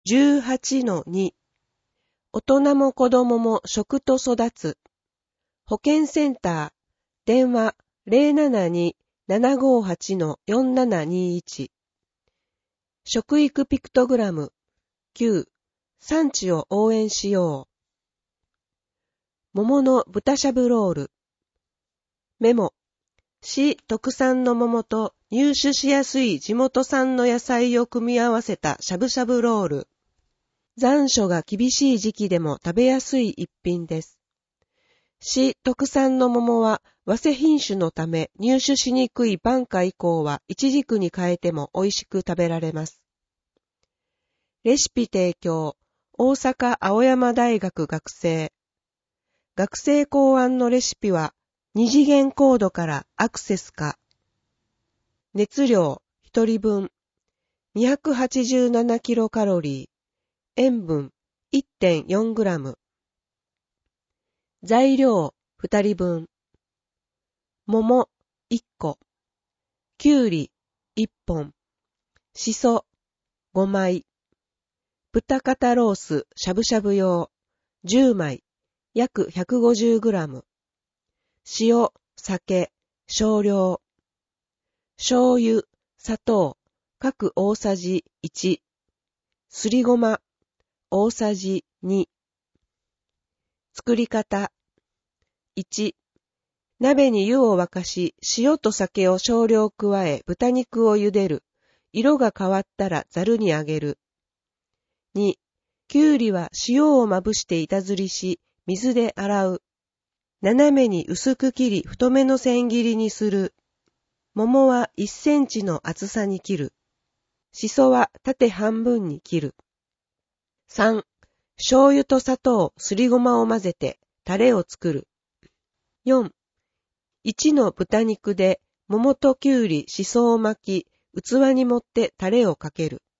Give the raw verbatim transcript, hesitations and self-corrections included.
じゅうはちのに 大人も子供も食と育つ保健センター電話 ゼロななに ななごはち よんななにいち 食育ピクトグラムきゅう産地を応援しよう桃の豚しゃぶロールメモ市特産の桃と入手しやすい地元産の野菜を組み合わせたしゃぶしゃぶロール。残暑が厳しい時期でも食べやすい一品です。市特産の桃は早生品種のため入手しにくい晩夏以降はイチジクに変えても美味しく食べられます。レシピ提供、大阪青山大学学生。学生考案のレシピは二次元コードからアクセス可。熱量ひとりぶん にひゃくはちじゅうななキロカロリー、塩分 いってんよんグラム。材料ふたりぶん。桃いっこ、きゅうりいっぽん、しそごまい、豚肩ロースしゃぶしゃぶ用じゅうまい、約 ひゃくごじゅうグラム。塩、酒、少量。醤油、砂糖、各大さじいち。すりごま、大さじに。作り方。いち、鍋に湯を沸かし、塩と酒を少量加え、豚肉を茹でる。色が変わったらざるにあげる。に、きゅうりは塩をまぶして板ずりし、水で洗う。斜めに薄く切り、太めの千切りにする。桃はいっセンチの厚さに切る。しそは縦半分に切る。さん、醤油と砂糖、すりごまを混ぜて、タレを作る。よん、いちの豚肉で桃ときゅうり、しそを巻き、器に盛ってタレをかける。